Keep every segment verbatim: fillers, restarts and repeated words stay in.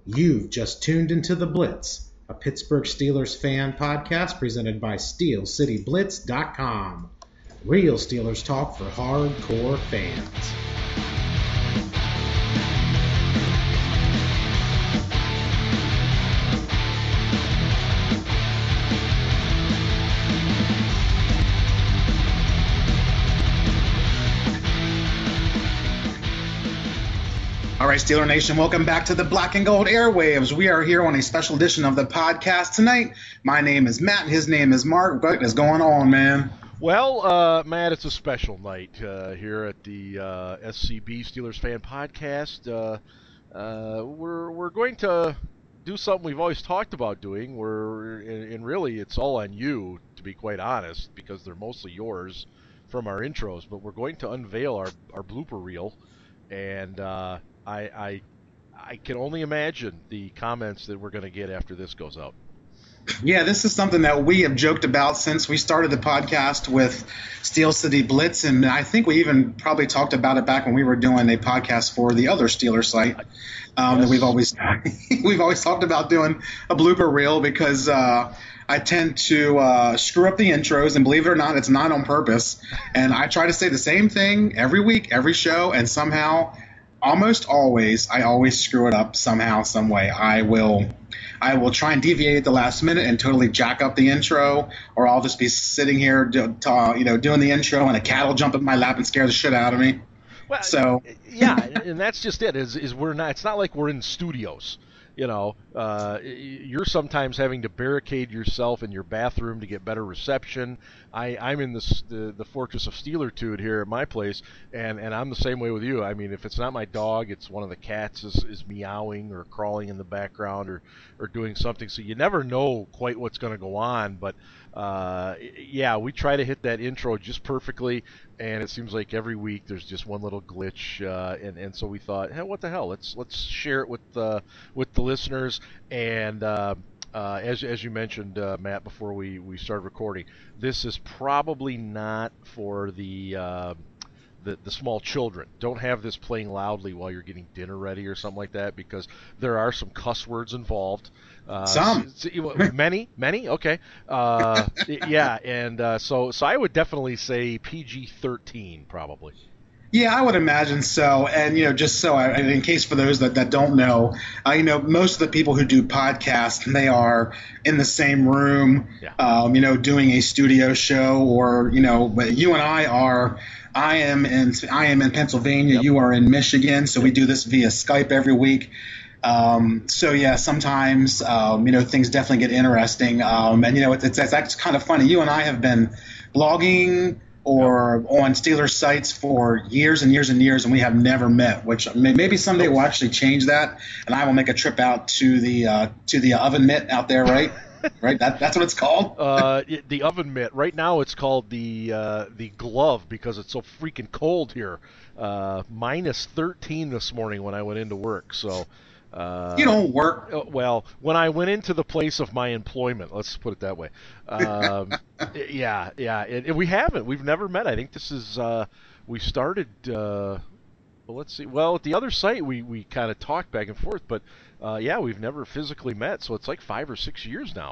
You've just tuned into The Blitz, a Pittsburgh Steelers fan podcast presented by Steel City Blitz dot com. Real Steelers talk for hardcore fans. All right, Steeler Nation, welcome back to the Black and Gold Airwaves. We are here on a special edition of the podcast tonight. My name is Matt, and his name is Mark. What is going on, man? Well, uh, Matt, it's a special night uh, here at the uh, S C B Steelers Fan Podcast. Uh, uh, we're we're going to do something we've always talked about doing. We're and, and really, it's all on you, to be quite honest, because they're mostly yours from our intros. But we're going to unveil our our blooper reel, and uh, I, I I can only imagine the comments that we're going to get after this goes out. Yeah, this is something that we have joked about since we started the podcast with Steel City Blitz, and I think we even probably talked about it back when we were doing a podcast for the other Steelers site. Um, yes. That we've always we've always talked about doing a blooper reel because uh, I tend to uh, screw up the intros, and believe it or not, it's not on purpose. And I try to say the same thing every week, every show, and somehow, almost always, I always screw it up somehow, some way. I will. I will try and deviate at the last minute and totally jack up the intro, or I'll just be sitting here, do, to, you know, doing the intro, and a cat will jump in my lap and scare the shit out of me. Well, so yeah, and that's just it. Is is we're not? It's not like we're in studios. You know, uh, you're sometimes having to barricade yourself in your bathroom to get better reception. I, I'm in the, the the fortress of Steelertude here at my place, and, and I'm the same way with you. I mean, if it's not my dog, it's one of the cats is, is meowing or crawling in the background or, or doing something. So you never know quite what's going to go on. But, uh, yeah, we try to hit that intro just perfectly, and it seems like every week there's just one little glitch. Uh, and, and so we thought, hey, what the hell? Let's let's share it with uh, with the listeners. And uh, uh, as as you mentioned, uh, Matt, before we, we started recording, this is probably not for the, uh, the the small children. Don't have this playing loudly while you're getting dinner ready or something like that, because there are some cuss words involved. Uh, some so, so, many many okay uh, yeah, and uh, so so I would definitely say P G thirteen probably. Yeah, I would imagine so. And, you know, just so I, in case for those that, that don't know, uh, you know, most of the people who do podcasts, they are in the same room, yeah. um, you know, doing a studio show, or, you know, but you and I are, I am in, I am in Pennsylvania, yep. You are in Michigan. So we do this via Skype every week. Um, so yeah, sometimes, um, you know, things definitely get interesting. Um, and, you know, it's, it's, it's actually kind of funny. You and I have been blogging or on Steelers sites for years and years and years, and we have never met, which maybe someday we'll actually change that, and I will make a trip out to the uh, to the oven mitt out there, right? Right, that, that's what it's called? uh, the oven mitt. Right now it's called the uh, the glove, because it's so freaking cold here. Uh, minus thirteen this morning when I went into work, so... Uh, you don't work. Uh, well, when I went into the place of my employment, let's put it that way. Um, yeah, yeah. And, and we haven't. We've never met. I think this is, uh, we started, uh, well, let's see. Well, at the other site, we, we kind of talked back and forth. But, uh, yeah, we've never physically met. So it's like five or six years now.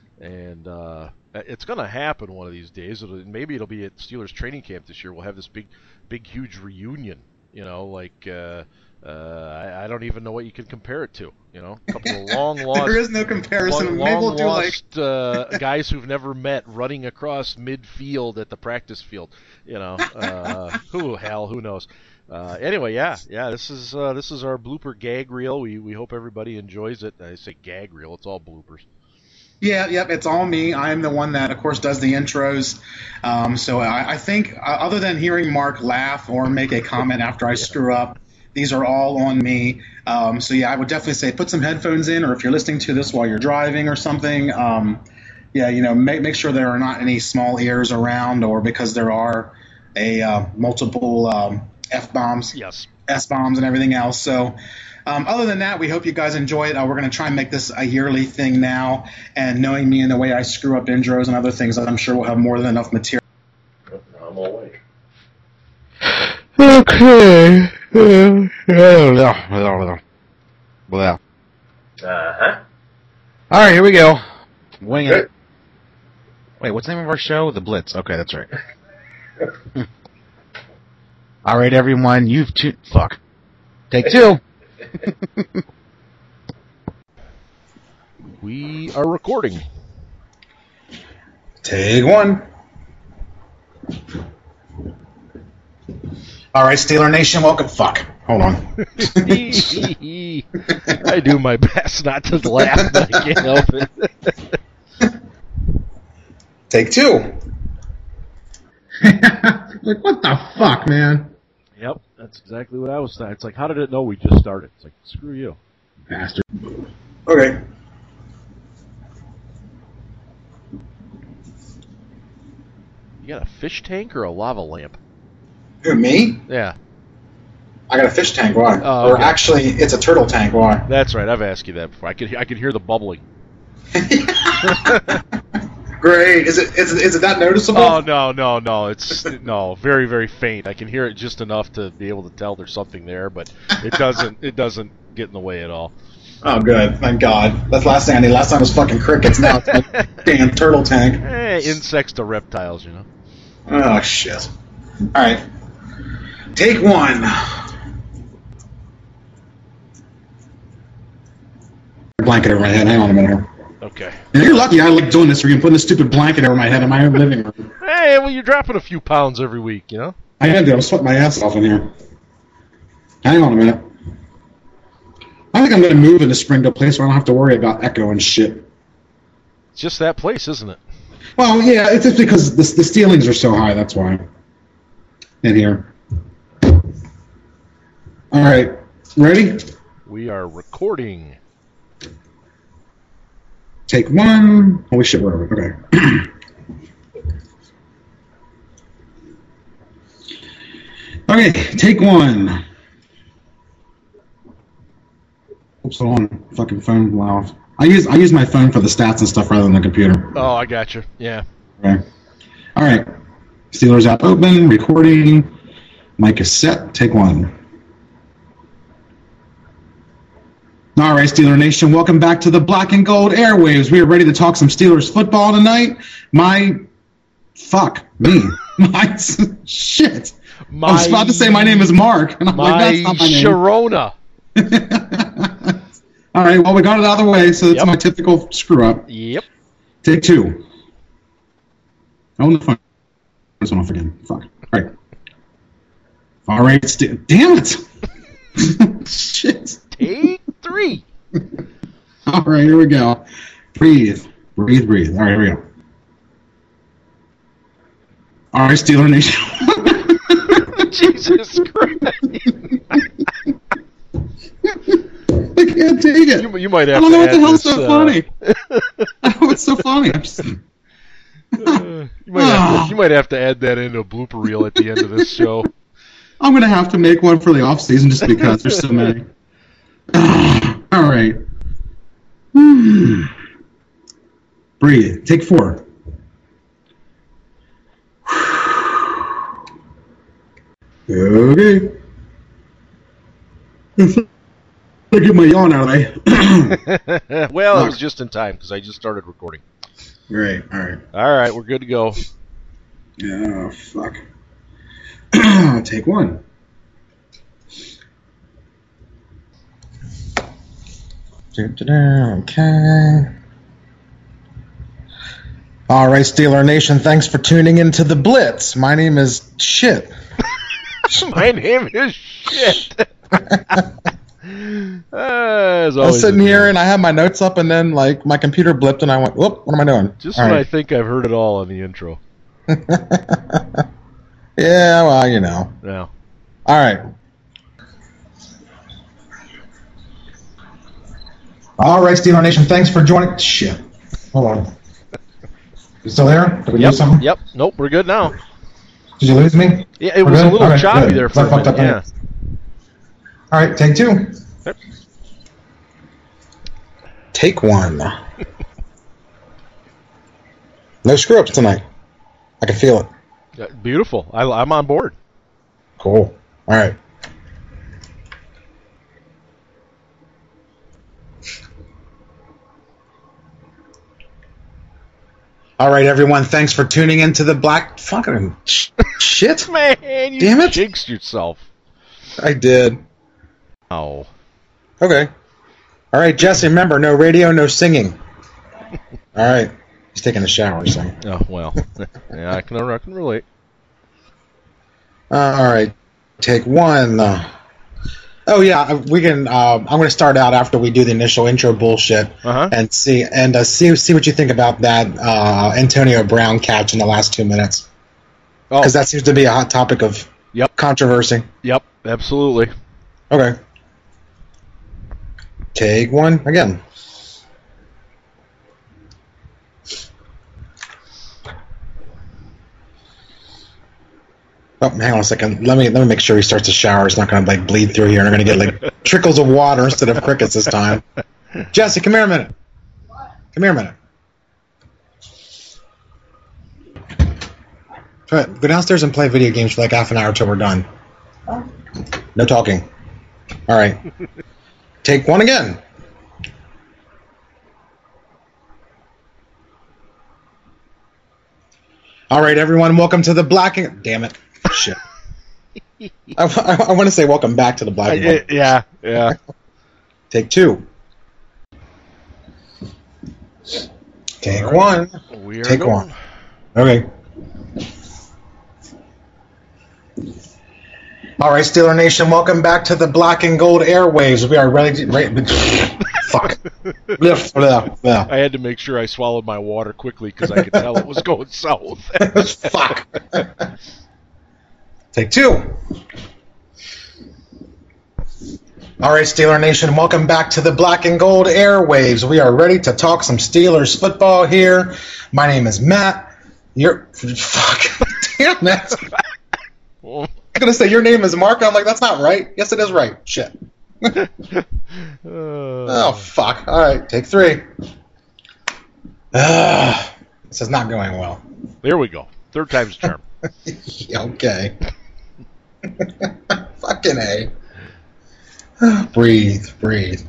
And uh, it's going to happen one of these days. It'll, maybe it'll be at Steelers training camp this year. We'll have this big, big, huge reunion, you know, like... Uh, Uh, I, I don't even know what you can compare it to. You know, a couple of long lost. There is no comparison. Long, Maybe we'll do lost like uh, guys who've never met running across midfield at the practice field. You know, uh, who hell, who knows? Uh, anyway, yeah, yeah. This is uh, this is our blooper gag reel. We we hope everybody enjoys it. I say gag reel. It's all bloopers. Yeah, yep, it's all me. I'm the one that, of course, does the intros. Um, so I, I think, uh, other than hearing Mark laugh or make a comment after I yeah. screw up, these are all on me. Um, so, yeah, I would definitely say put some headphones in, or if you're listening to this while you're driving or something, um, yeah, you know, make make sure there are not any small ears around, or because there are a uh, multiple um, F-bombs, yes. S-bombs and everything else. So, um, other than that, we hope you guys enjoy it. Uh, we're going to try and make this a yearly thing now. And knowing me and the way I screw up intros and other things, I'm sure we'll have more than enough material. I'm awake. Okay. Blah. Uh-huh. All right, here we go. Wing it. Wait, what's the name of our show? The Blitz. Okay, that's right. All right, everyone, you've tuned... Fuck. Take two. We are recording. Take one. All right, Steeler Nation, welcome. Fuck. Hold on. I do my best not to laugh, but I can't help it. Take two. Like, what the fuck, man? Yep, that's exactly what I was saying. It's like, how did it know we just started? It's like, screw you. Bastard. Okay. You got a fish tank or a lava lamp? Who, me? Yeah. I got a fish tank. Why? Oh, Or okay. actually, it's a turtle tank. Why? That's right. I've asked you that before. I could I could hear the bubbling. Great. Is it is it, is it that noticeable? Oh no no no! It's no very very faint. I can hear it just enough to be able to tell there's something there, but it doesn't it doesn't get in the way at all. Oh, good. Thank God. That's the last thing I need. Last time was fucking crickets. Now it's a damn turtle tank. Eh, insects to reptiles, you know. Oh, shit. All right. Take one. Blanket over my head. Hang on a minute here. Okay. And you're lucky I like doing this where you're putting a stupid blanket over my head in my own living room. Hey, well, you're dropping a few pounds every week, you know. I am, dude. I'm sweating my ass off in here. Hang on a minute. I think I'm going to move into spring to a place where I don't have to worry about echo and shit. It's just that place, isn't it? Well, yeah, it's just because the, the ceilings are so high, that's why. In here. All right. Ready? We are recording. Take one. Holy shit, we're over. Okay. Okay, take one. Oops, hold on. Fucking phone went off. I use I use my phone for the stats and stuff rather than the computer. Oh, I got you. Yeah. Okay. All right. Steelers app open. Recording. Mic is set. Take one. All right, Steeler Nation. Welcome back to the Black and Gold Airwaves. We are ready to talk some Steelers football tonight. My fuck me. My shit. My, I was about to say my name is Mark, and I'm my like, that's not my name. Sharona. All right, well, we got it out of the way, so that's Yep. my typical screw-up. Yep. Take two. Oh, the phone. This one off again. Fuck. All right. All right. St- Damn it. Shit. Take three. All right, here we go. Breathe. Breathe, breathe. All right, here we go. All right, Steeler Nation. Jesus Christ. I can't take it. You, you might have I don't to know what the add hell's this, so uh, funny. I know what's so funny. I'm just... uh, you, might have to, you might have to add that into a blooper reel at the end of this show. I'm going to have to make one for the off season just because there's so many. All right. Hmm. Breathe. Take four. Okay. I get my yawn out of the way. Well, it was just in time because I just started recording. Great. All right. All right, we're good to go. Oh, fuck. Take one. Okay. All right, Steeler Nation, thanks for tuning into the Blitz. My name is Shit. My name is Shit. uh, as I always, was sitting here and I had my notes up and then like my computer blipped and I went, whoop, what am I doing? Just All when right. I think I've heard it all in the intro. Yeah, well, you know. Yeah. All right. All right, Steeler Nation, thanks for joining. Shit. Hold on. You still there? Did we Yep. lose something? Yep. Nope. We're good now. Did you lose me? Yeah, it We're was a good? little Okay, choppy good. there So for I a fucked minute. up Yeah. All right, take two. Yep. Take one. No screw-ups tonight. I can feel it. Yeah, beautiful. I, I'm on board. Cool. All right. All right, everyone. Thanks for tuning into the Black fucking sh- shit. Man, you Damn it. jinxed yourself. I did. Oh. Okay. All right, Jesse. Remember, no radio, no singing. All right. He's taking a shower, so. Oh well. Yeah, I can. I can relate. Uh, all right. Take one. Uh, oh yeah, we can. Uh, I'm going to start out after we do the initial intro bullshit Uh-huh. and see and uh, see see what you think about that uh, Antonio Brown catch in the last two minutes. Oh. Because that seems to be a hot topic of Yep. controversy. Yep. Absolutely. Okay. Take one again. Oh, hang on a second. Let me let me make sure he starts to shower. It's not going to like bleed through here, and I'm going to get like trickles of water instead of crickets this time. Jesse, come here a minute. Come here a minute. All right, go downstairs and play video games for like half an hour till we're done. No talking. All right. Take one again. All right, everyone. Welcome to the Black and... Damn it. Shit. I, I, I want to say welcome back to the Black and Gold. Yeah. Yeah. Take two. Take right. one. We are Take going. one. Okay. All right, Steeler Nation, welcome back to the Black and Gold Airwaves. We are ready to... Right, fuck. I had to make sure I swallowed my water quickly because I could tell it was going south. Fuck. Take two. All right, Steeler Nation, welcome back to the Black and Gold Airwaves. We are ready to talk some Steelers football here. My name is Matt. You're... Fuck. Damn it. I'm going to say your name is Mark. I'm like, that's not right. Yes, it is right. Shit. uh, oh, fuck. All right, take three. Uh, this is not going well. There we go. Third time's a charm. Okay. Fucking A. Breathe, breathe.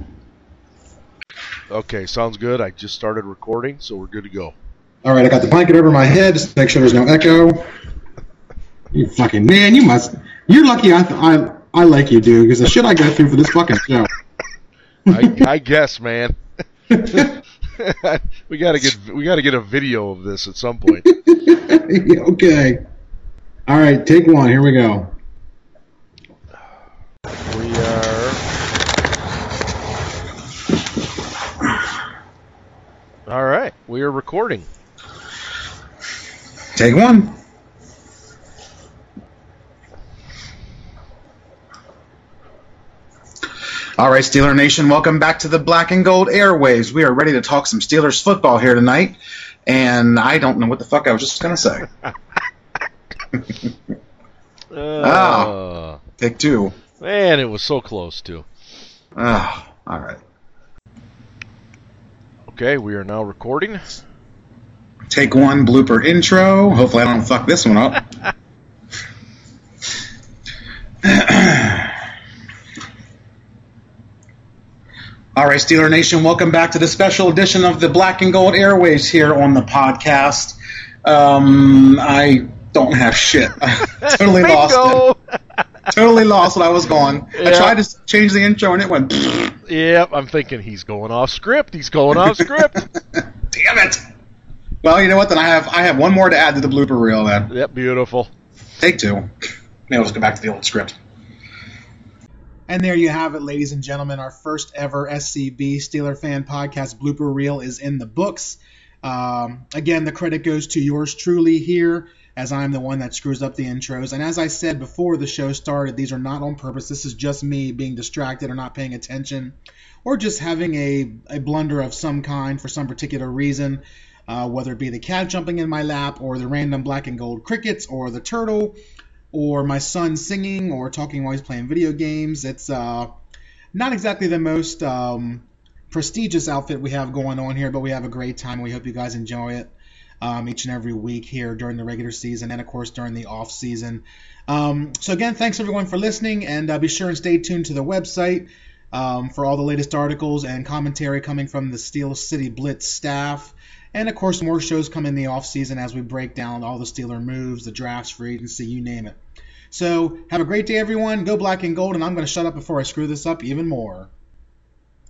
Okay, sounds good. I just started recording, so we're good to go. All right, I got the blanket over my head just to make sure there's no echo. You fucking man, you must. You're lucky I I I like you, dude, because the shit I go through for this fucking show. I, I guess, man. we gotta get we gotta get a video of this at some point. Okay. All right, take one. Here we go. We are. All right, we are recording. Take one. All right, Steeler Nation, welcome back to the Black and Gold Airwaves. We are ready to talk some Steelers football here tonight, and I don't know what the fuck I was just going to say. uh, ah, take two. Man, it was so close, too. Ah, all right. Okay, we are now recording. Take one, blooper intro. Hopefully I don't fuck this one up. All right, Steeler Nation, welcome back to the special edition of the Black and Gold Airwaves here on the podcast. Um, I don't have shit. I totally lost it. Totally lost what I was going. Yep. I tried to change the intro and it went... Yep, I'm thinking he's going off script. He's going off script. Damn it. Well, you know what? Then I have I have one more to add to the blooper reel then. Yep, beautiful. Take two. Now let's go back to the old script. And there you have it, ladies and gentlemen. Our first ever S C B Steeler Fan Podcast blooper reel is in the books. Um, again, the credit goes to yours truly here, as I'm the one that screws up the intros. And as I said before the show started, these are not on purpose. This is just me being distracted or not paying attention, or just having a, a blunder of some kind for some particular reason, uh, whether it be the cat jumping in my lap, or the random black and gold crickets, or the turtle, or my son singing or talking while he's playing video games. It's uh, not exactly the most um, prestigious outfit we have going on here, but we have a great time. We hope you guys enjoy it um, each and every week here during the regular season and, of course, during the off season. Um, so, again, thanks, everyone, for listening, and uh, be sure and stay tuned to the website um, for all the latest articles and commentary coming from the Steel City Blitz staff. And, of course, more shows come in the offseason as we break down all the Steeler moves, the drafts, free agency, you name it. So have a great day, everyone. Go black and gold, and I'm going to shut up before I screw this up even more.